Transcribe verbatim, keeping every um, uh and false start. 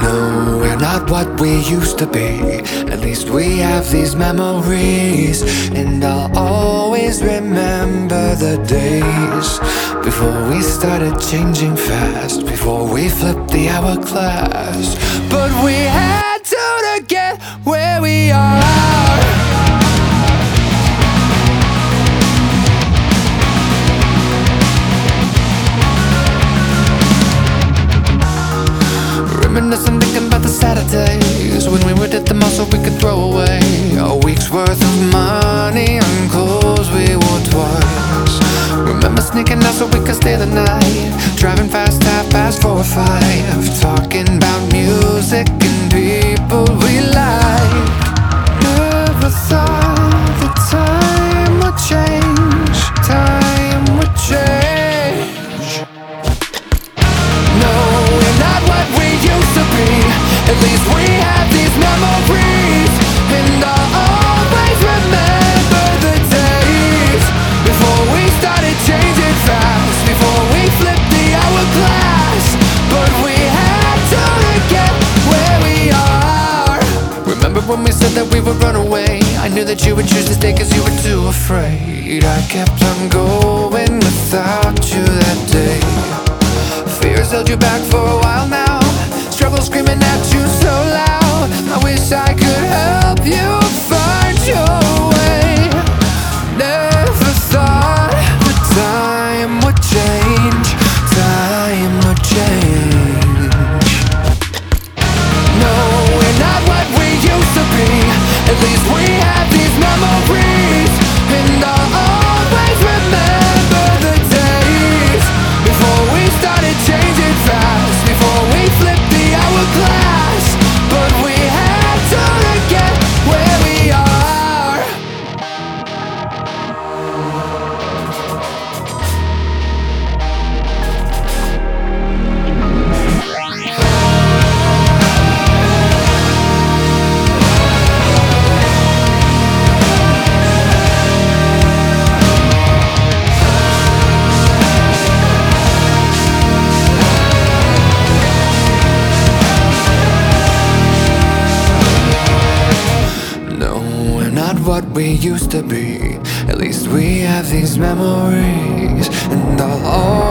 No, we're not what we used to be. At least we have these memories. And I'll always remember the days before we started changing fast, before we flipped the hourglass. But we had to to get where we are. Reminiscing, thinking about the Saturdays when we would hit the mall so we could throw away a week's worth of money on clothes we wore twice. Remember sneaking out so we could stay the night, driving fast half past four or five, talking about music and people we like. Never thought the time would change, time would change. No, we're not what we used to be. At least we have these memories, and I'll always remember the days before we started changing fast, before we flipped the hourglass. But we had to get where we are. Remember when we said that we would run away? I knew that you would choose to stay cause you were too afraid. I kept on going without you that day. Fears held you back for a while now, struggle screaming at you so loud. I wish I could help you find your way. Never thought the time would change, time would change. No, we're not what we used to be. At least we have these memories, and I'll always remember the days before we started changing fast, before we flipped the hourglass. But we had to get where we are. Not what we used to be. At least we have these memories, and I'll always